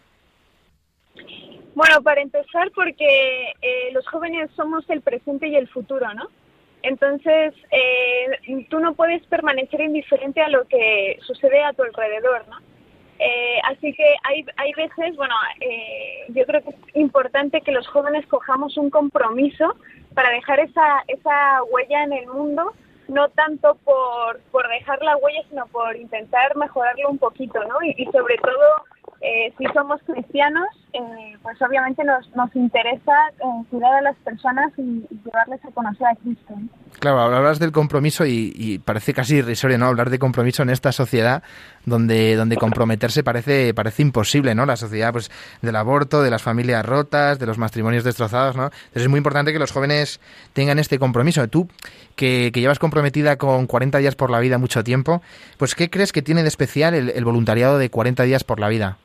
Speaker 13: Bueno, para empezar, porque eh, los jóvenes somos el presente y el futuro, ¿no? Entonces, eh, tú no puedes permanecer indiferente a lo que sucede a tu alrededor, ¿no? Eh, así que hay, hay veces, bueno, eh, yo creo que es importante que los jóvenes cojamos un compromiso para dejar esa, esa huella en el mundo, no tanto por, por dejar la huella, sino por intentar mejorarlo un poquito, ¿no? Y, y sobre todo, eh, si somos cristianos, eh, pues obviamente nos, nos interesa eh, cuidar a las personas y, y llevarles a conocer a Cristo, ¿no?
Speaker 3: Claro, hablas del compromiso y, y parece casi irrisorio, ¿no? Hablar de compromiso en esta sociedad donde donde comprometerse parece parece imposible, ¿no? La sociedad, pues, del aborto, de las familias rotas, de los matrimonios destrozados, ¿no? Entonces es muy importante que los jóvenes tengan este compromiso. Tú, que, que llevas comprometida con cuarenta días por la vida mucho tiempo, pues, ¿qué crees que tiene de especial el, el voluntariado de cuarenta días por la vida?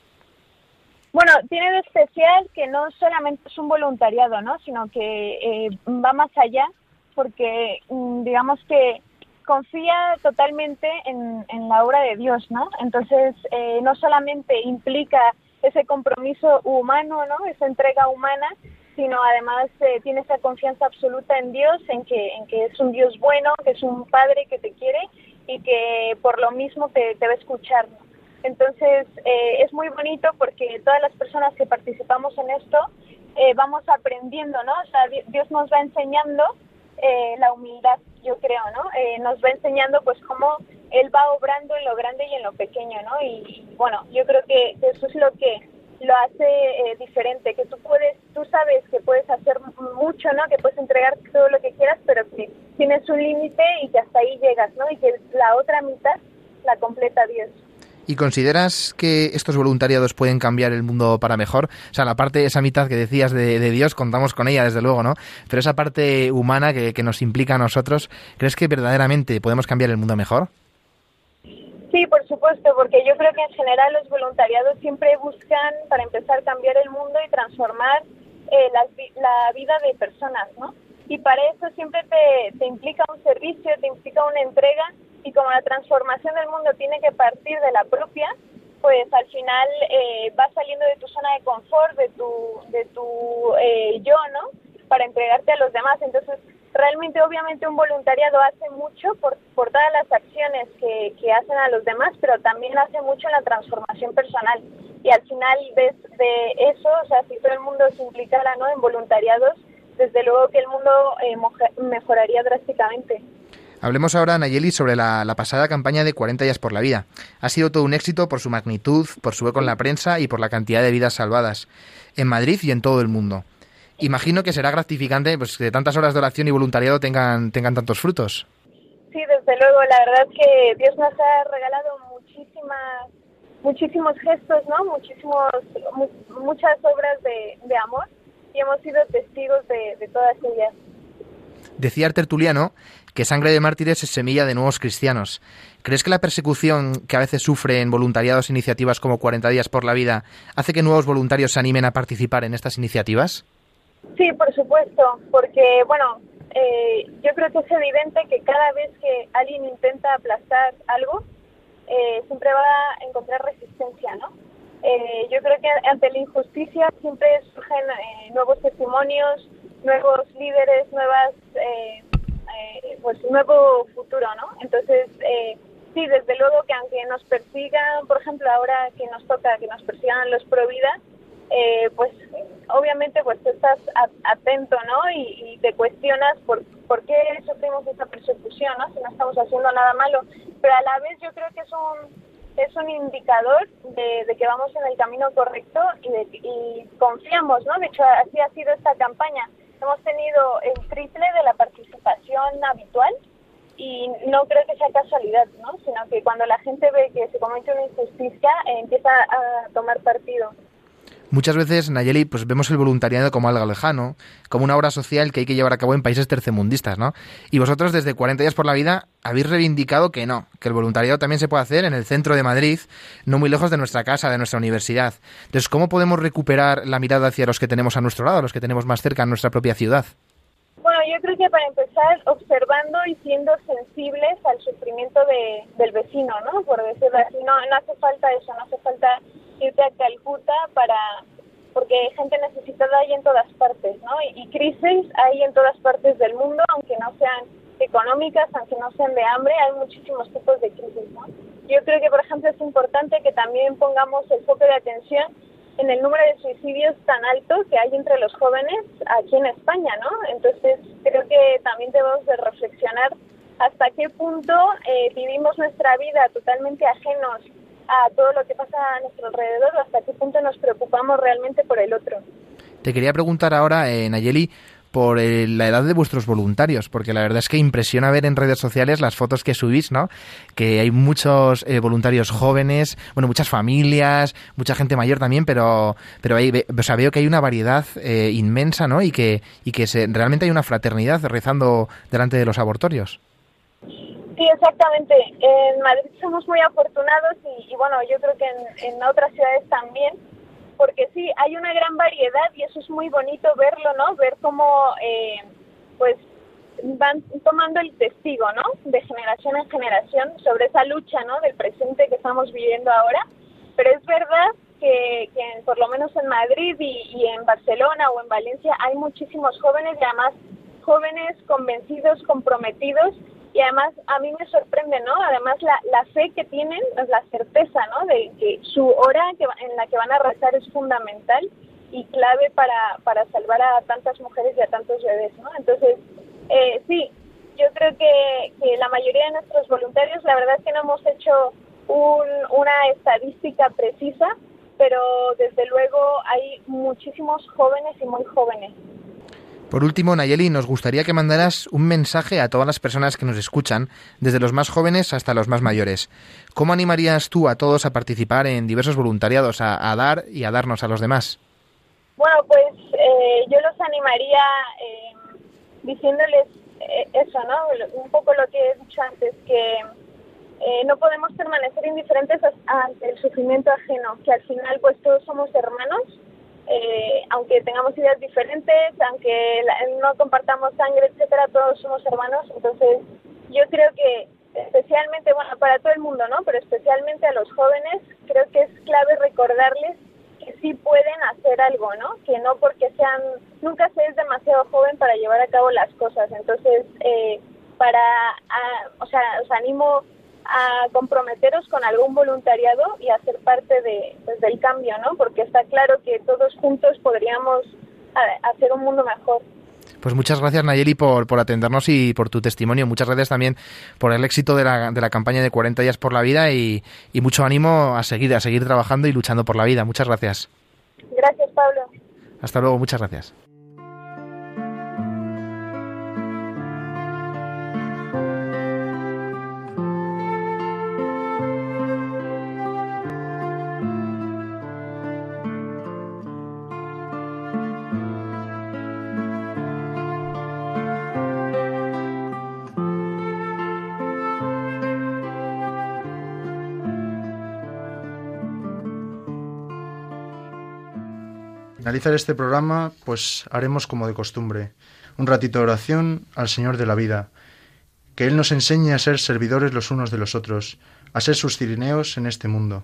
Speaker 13: Bueno, tiene de especial que no solamente es un voluntariado, ¿no? Sino que eh, va más allá, porque digamos que confía totalmente en, en la obra de Dios, ¿no? Entonces, eh, no solamente implica ese compromiso humano, ¿no? Esa entrega humana, sino además eh, tiene esa confianza absoluta en Dios, en que, en que es un Dios bueno, que es un Padre que te quiere y que por lo mismo te, te va a escuchar, ¿no? Entonces, eh, es muy bonito porque todas las personas que participamos en esto eh, vamos aprendiendo, ¿no? O sea, Dios nos va enseñando eh, la humildad, yo creo, ¿no? Eh, nos va enseñando, pues, cómo Él va obrando en lo grande y en lo pequeño, ¿no? Y, y bueno, yo creo que eso es lo que lo hace eh, diferente, que tú puedes, tú sabes que puedes hacer mucho, ¿no? Que puedes entregar todo lo que quieras, pero que tienes un límite y que hasta ahí llegas, ¿no? Y que la otra mitad la completa Dios.
Speaker 3: ¿Y consideras que estos voluntariados pueden cambiar el mundo para mejor? O sea, la parte, esa mitad que decías de, de Dios, contamos con ella, desde luego, ¿no? Pero esa parte humana que, que nos implica a nosotros, ¿crees que verdaderamente podemos cambiar el mundo mejor?
Speaker 13: Sí, por supuesto, porque yo creo que en general los voluntariados siempre buscan, para empezar, cambiar el mundo y transformar eh, la, la vida de personas, ¿no? Y para eso siempre te, te implica un servicio, te implica una entrega, y como la transformación del mundo tiene que partir de la propia, pues al final eh, vas saliendo de tu zona de confort, de tu de tu eh, yo, ¿no? Para entregarte a los demás. Entonces, realmente obviamente un voluntariado hace mucho por, por todas las acciones que, que hacen a los demás, pero también hace mucho en la transformación personal. Y al final de, de eso, o sea, si todo el mundo se implicara, ¿no?, en voluntariados, desde luego que el mundo eh, moja, mejoraría drásticamente.
Speaker 3: Hablemos ahora, Nayeli, sobre la, la pasada campaña de cuarenta días por la vida. Ha sido todo un éxito por su magnitud, por su eco en la prensa y por la cantidad de vidas salvadas en Madrid y en todo el mundo. Imagino que será gratificante pues, que tantas horas de oración y voluntariado tengan, tengan tantos frutos.
Speaker 13: Sí, desde luego, la verdad es que Dios nos ha regalado muchísimas, muchísimos gestos, ¿no? Muchísimos, mu muchas obras de, de amor y hemos sido testigos de, de todas ellas.
Speaker 3: Decía Tertuliano que sangre de mártires es semilla de nuevos cristianos. ¿Crees que la persecución que a veces sufren voluntariados e iniciativas como cuarenta días por la vida hace que nuevos voluntarios se animen a participar en estas iniciativas?
Speaker 13: Sí, por supuesto, porque, bueno, eh, yo creo que es evidente que cada vez que alguien intenta aplastar algo, eh, siempre va a encontrar resistencia, ¿no? Eh, yo creo que ante la injusticia siempre surgen eh, nuevos testimonios, nuevos líderes, nuevas, eh, eh, pues nuevo futuro, ¿no? Entonces, eh, sí, desde luego que aunque nos persigan, por ejemplo, ahora que nos toca que nos persigan los pro vida, eh, pues obviamente pues tú estás atento, ¿no? Y, y te cuestionas por, por qué sufrimos esta persecución, ¿no? Si no estamos haciendo nada malo, pero a la vez yo creo que es un es un indicador de, de que vamos en el camino correcto y, de, y confiamos, ¿no? De hecho, así ha sido esta campaña. Hemos tenido el triple de la participación habitual y no creo que sea casualidad, ¿no? Sino que cuando la gente ve que se comete una injusticia, eh, empieza a tomar partido.
Speaker 3: Muchas veces, Nayeli, pues vemos el voluntariado como algo lejano, como una obra social que hay que llevar a cabo en países tercermundistas, ¿no? Y vosotros, desde cuarenta días por la vida, habéis reivindicado que no, que el voluntariado también se puede hacer en el centro de Madrid, no muy lejos de nuestra casa, de nuestra universidad. Entonces, ¿cómo podemos recuperar la mirada hacia los que tenemos a nuestro lado, los que tenemos más cerca en nuestra propia ciudad?
Speaker 13: Bueno, yo creo que para empezar, observando y siendo sensibles al sufrimiento de, del vecino, ¿no? Por decirlo así, no, no hace falta eso, no hace falta irte a Calcuta para porque gente necesitada hay en todas partes, ¿no? Y, y crisis hay en todas partes del mundo, aunque no sean económicas, aunque no sean de hambre, hay muchísimos tipos de crisis, ¿no? Yo creo que, por ejemplo, es importante que también pongamos el foco de atención en el número de suicidios tan alto que hay entre los jóvenes aquí en España, ¿no? Entonces, creo que también debemos de reflexionar hasta qué punto eh, vivimos nuestra vida totalmente ajenos a todo lo que pasa a nuestro alrededor, hasta qué punto nos preocupamos realmente por el otro.
Speaker 3: Te quería preguntar ahora, eh, Nayeli, por eh, la edad de vuestros voluntarios, porque la verdad es que impresiona ver en redes sociales las fotos que subís, ¿no? Que hay muchos eh, voluntarios jóvenes, bueno, muchas familias, mucha gente mayor también, pero pero hay, o sea, veo que hay una variedad eh, inmensa, ¿no? Y que y que se, realmente hay una fraternidad rezando delante de los abortorios.
Speaker 13: Sí, exactamente. En Madrid somos muy afortunados y, y bueno, yo creo que en, en otras ciudades también, porque sí, hay una gran variedad y eso es muy bonito verlo, ¿no? Ver cómo, eh, pues, van tomando el testigo, ¿no? De generación en generación sobre esa lucha, ¿no? Del presente que estamos viviendo ahora. Pero es verdad que, que por lo menos en Madrid y, y en Barcelona o en Valencia hay muchísimos jóvenes y además jóvenes convencidos, comprometidos. Y además a mí me sorprende, ¿no? Además la, la fe que tienen, la certeza, ¿no? De que su hora que, en la que van a rezar es fundamental y clave para, para salvar a tantas mujeres y a tantos bebés, ¿no? Entonces, eh, sí, yo creo que, que la mayoría de nuestros voluntarios, la verdad es que no hemos hecho un, una estadística precisa, pero desde luego hay muchísimos jóvenes y muy jóvenes.
Speaker 3: Por último, Nayeli, nos gustaría que mandaras un mensaje a todas las personas que nos escuchan, desde los más jóvenes hasta los más mayores. ¿Cómo animarías tú a todos a participar en diversos voluntariados, a, a dar y a darnos a los demás?
Speaker 13: Bueno, pues eh, yo los animaría eh, diciéndoles eh, eso, ¿no? Un poco lo que he dicho antes, que eh, no podemos permanecer indiferentes ante el sufrimiento ajeno, que al final pues todos somos hermanos. Eh, aunque tengamos ideas diferentes, aunque la, no compartamos sangre, etcétera, todos somos hermanos. Entonces yo creo que especialmente, bueno, para todo el mundo, ¿no? Pero especialmente a los jóvenes, creo que es clave recordarles que que sí pueden hacer algo, ¿no? Que no porque sean, nunca se es demasiado joven para llevar a cabo las cosas. Entonces, eh, para, a, o sea, os animo a comprometeros con algún voluntariado y a ser parte de, pues, del cambio, ¿no? Porque está claro que todos juntos podríamos a, hacer un mundo mejor.
Speaker 3: Pues muchas gracias, Nayeli, por, por atendernos y por tu testimonio. Muchas gracias también por el éxito de la, de la campaña de cuarenta días por la vida y, y mucho ánimo a seguir, a seguir trabajando y luchando por la vida. Muchas gracias.
Speaker 13: Gracias, Pablo.
Speaker 3: Hasta luego, muchas gracias.
Speaker 7: Finalizar este programa, pues haremos como de costumbre, un ratito de oración al Señor de la vida, que Él nos enseñe a ser servidores los unos de los otros, a ser sus cirineos en este mundo.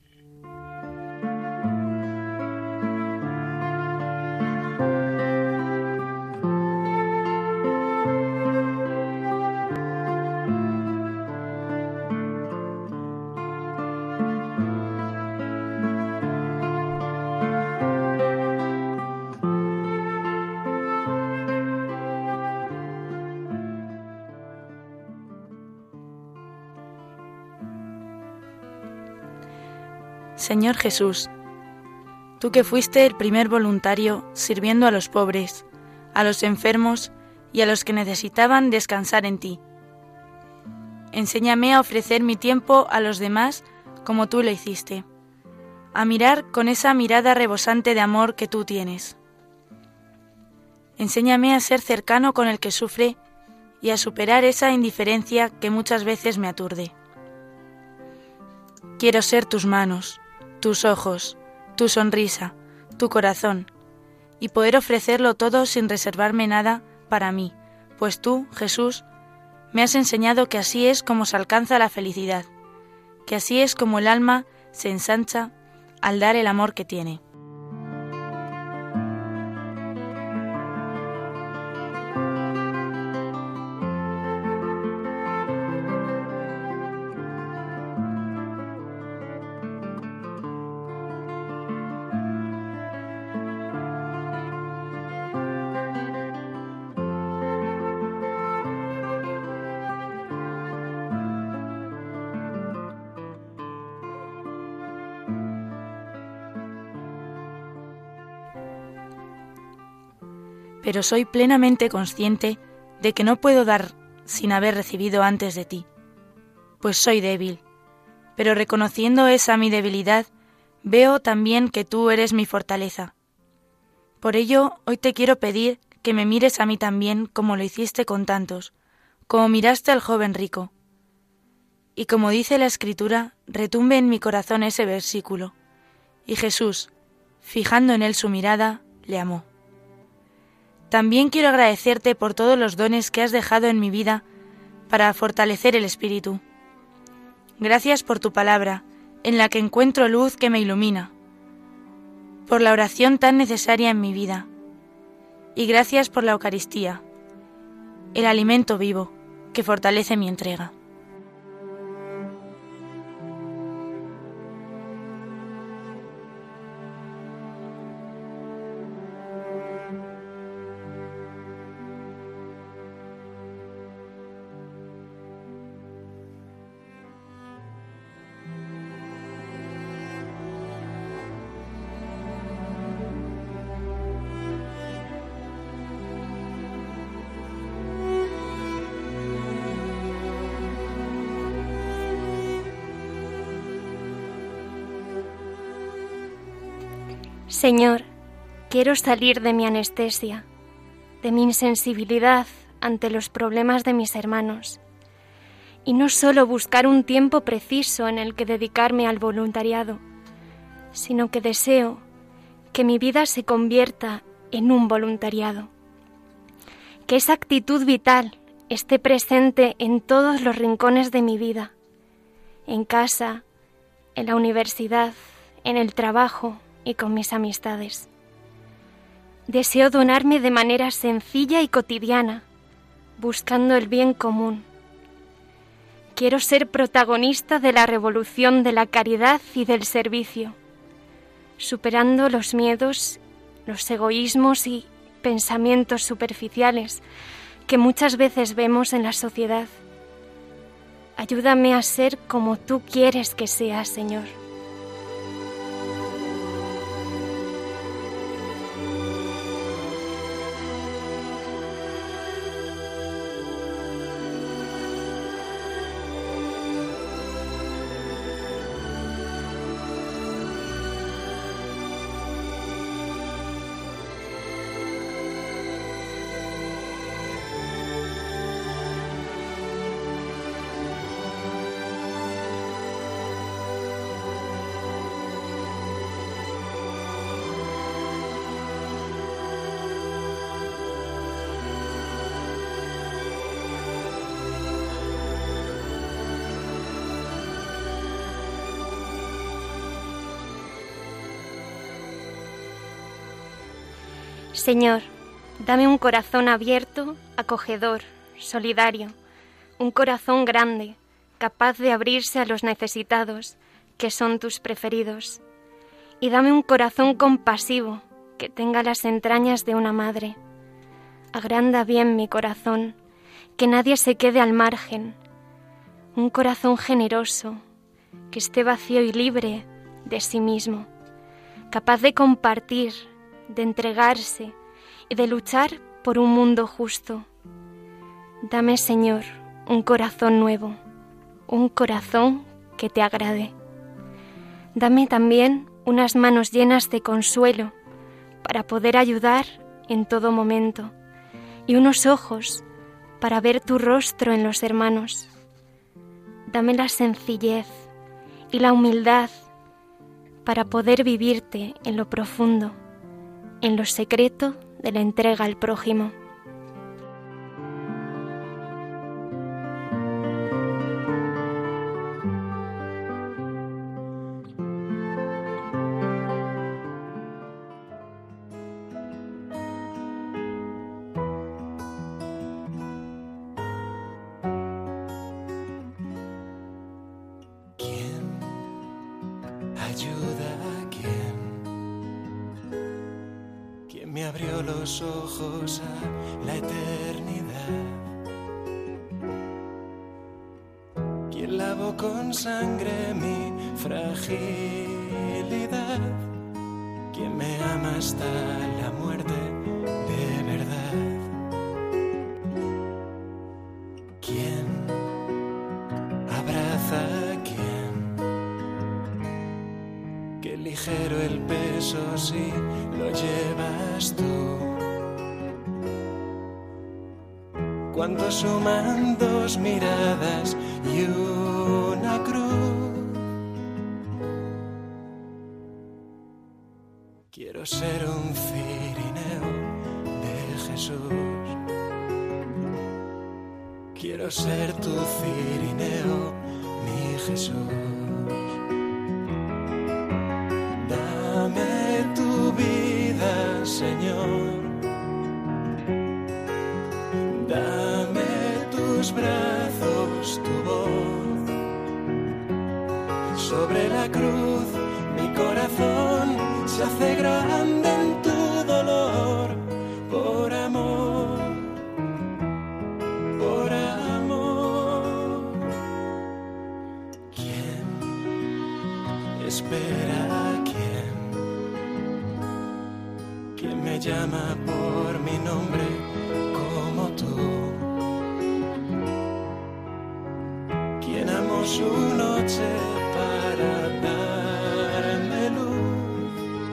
Speaker 14: Señor Jesús, tú que fuiste el primer voluntario sirviendo a los pobres, a los enfermos y a los que necesitaban descansar en ti. Enséñame a ofrecer mi tiempo a los demás como tú lo hiciste, a mirar con esa mirada rebosante de amor que tú tienes. Enséñame a ser cercano con el que sufre y a superar esa indiferencia que muchas veces me aturde. Quiero ser tus manos, tus ojos, tu sonrisa, tu corazón, y poder ofrecerlo todo sin reservarme nada para mí, pues tú, Jesús, me has enseñado que así es como se alcanza la felicidad, que así es como el alma se ensancha al dar el amor que tiene. Pero soy plenamente consciente de que no puedo dar sin haber recibido antes de ti, pues soy débil, pero reconociendo esa mi debilidad, veo también que tú eres mi fortaleza. Por ello, hoy te quiero pedir que me mires a mí también como lo hiciste con tantos, como miraste al joven rico. Y como dice la Escritura, retumbe en mi corazón ese versículo, y Jesús, fijando en él su mirada, le amó. También quiero agradecerte por todos los dones que has dejado en mi vida para fortalecer el espíritu. Gracias por tu palabra, en la que encuentro luz que me ilumina, por la oración tan necesaria en mi vida, y gracias por la Eucaristía, el alimento vivo que fortalece mi entrega.
Speaker 15: Señor, quiero salir de mi anestesia, de mi insensibilidad ante los problemas de mis hermanos, y no solo buscar un tiempo preciso en el que dedicarme al voluntariado, sino que deseo que mi vida se convierta en un voluntariado, que esa actitud vital esté presente en todos los rincones de mi vida, en casa, en la universidad, en el trabajo, y con mis amistades. Deseo donarme de manera sencilla y cotidiana, buscando el bien común. Quiero ser protagonista de la revolución de la caridad y del servicio, superando los miedos, los egoísmos y pensamientos superficiales que muchas veces vemos en la sociedad. Ayúdame a ser como tú quieres que sea, Señor. Señor, dame un corazón abierto, acogedor, solidario, un corazón grande, capaz de abrirse a los necesitados, que son tus preferidos. Y dame un corazón compasivo, que tenga las entrañas de una madre. Agranda bien mi corazón, que nadie se quede al margen. Un corazón generoso, que esté vacío y libre de sí mismo, capaz de compartir, de entregarse y de luchar por un mundo justo. Dame, Señor, un corazón nuevo, un corazón que te agrade. Dame también unas manos llenas de consuelo para poder ayudar en todo momento y unos ojos para ver tu rostro en los hermanos. Dame la sencillez y la humildad para poder vivirte en lo profundo, en lo secreto de la entrega al prójimo.
Speaker 1: Me abrió los ojos a la eternidad. Quien lavó con sangre mi fragilidad. Quien me ama hasta la muerte de verdad. Quien abraza a quien. Qué ligero el peso si lo llevas tú. Cuando suman dos miradas y una cruz. Quiero ser un cirineo de Jesús. Quiero ser tu cirineo, mi Jesús. Dame tu vida, Señor. Dame tus brazos, tu voz. Sobre la cruz mi corazón se hace grande en tu dolor. Por amor, por amor. ¿Quién espera a quién? ¿Quién me llama por mi nombre como tú? ¿Quién amó su noche para darme luz?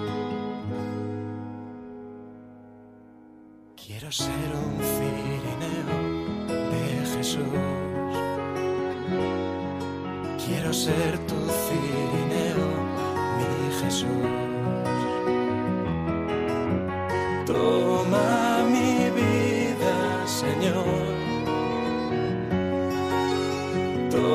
Speaker 1: Quiero ser un cirineo de Jesús. Quiero ser tu cirineo, mi Jesús. Toma mi vida, Señor.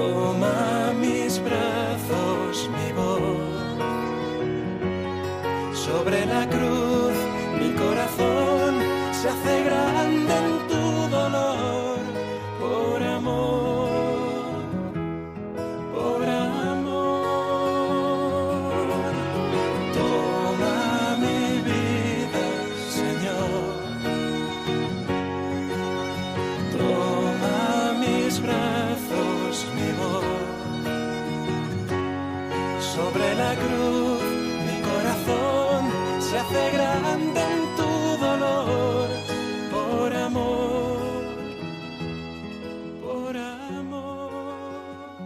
Speaker 1: Toma mis brazos, mi voz.
Speaker 4: Sobre la cruz mi corazón se hace grande en tu dolor, por amor, por amor. Toma mi vida, Señor, toma mis brazos, mi voz. Sobre la cruz mi corazón se hace grande en tu dolor, por amor, por amor.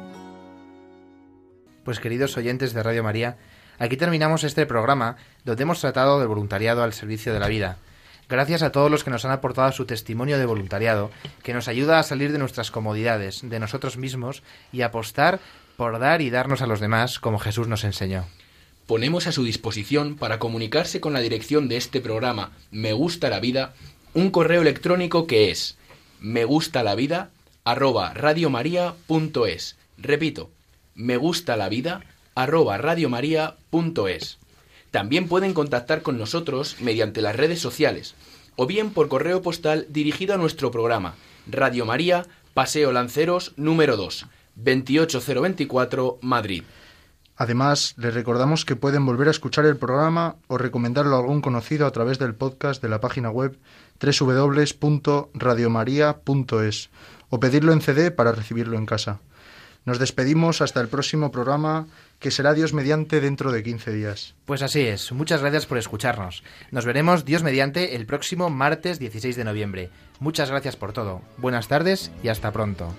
Speaker 3: Pues queridos oyentes de Radio María, aquí terminamos este programa donde hemos tratado del voluntariado al servicio de la vida. Gracias a todos los que nos han aportado su testimonio de voluntariado, que nos ayuda a salir de nuestras comodidades, de nosotros mismos y a apostar por dar y darnos a los demás como Jesús nos enseñó.
Speaker 5: Ponemos a su disposición para comunicarse con la dirección de este programa Me Gusta la Vida un correo electrónico que es megustalavida arroba radiomaria.es. Repito, megustalavida arroba radiomaria.es. También pueden contactar con nosotros mediante las redes sociales o bien por correo postal dirigido a nuestro programa Radio María, Paseo Lanceros número dos, veintiocho cero veinticuatro, Madrid.
Speaker 7: Además, les recordamos que pueden volver a escuchar el programa o recomendarlo a algún conocido a través del podcast de la página web doble u doble u doble u punto radiomaria punto es o pedirlo en C D para recibirlo en casa. Nos despedimos hasta el próximo programa, que será Dios mediante dentro de quince días.
Speaker 3: Pues así es. Muchas gracias por escucharnos. Nos veremos Dios mediante el próximo martes dieciséis de noviembre. Muchas gracias por todo. Buenas tardes y hasta pronto.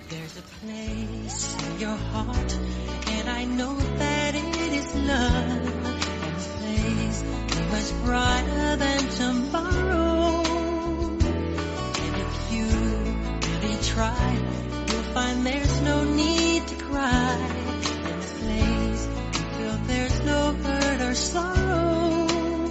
Speaker 16: Find there's no need to cry in this place. You feel there's no hurt or sorrow.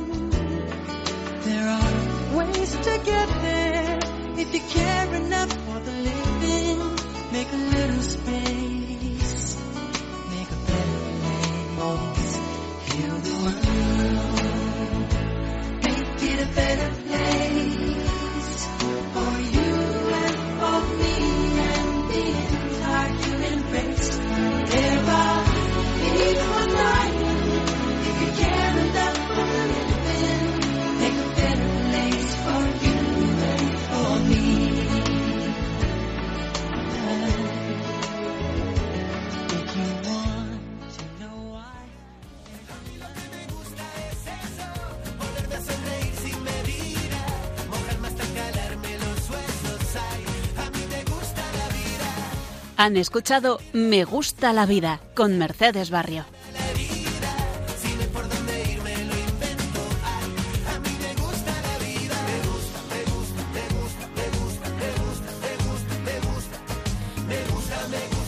Speaker 16: There are ways to get there if you care enough for the living. Make a little space, make a better place. Heal the world, make it a better place for you and for me. Our human race, thereby equal dying. If you care enough for living, make a better place for you and for me. If you want to know why, me gusta es eso, poderme sonreír sin medida, mojarme hasta calarme los huesos. Ay, a mí me gusta la vida.
Speaker 2: Han escuchado Me Gusta la Vida con Mercedes Barrio.
Speaker 16: Me gusta, me gusta, me gusta, me gusta, me gusta, me gusta, me gusta.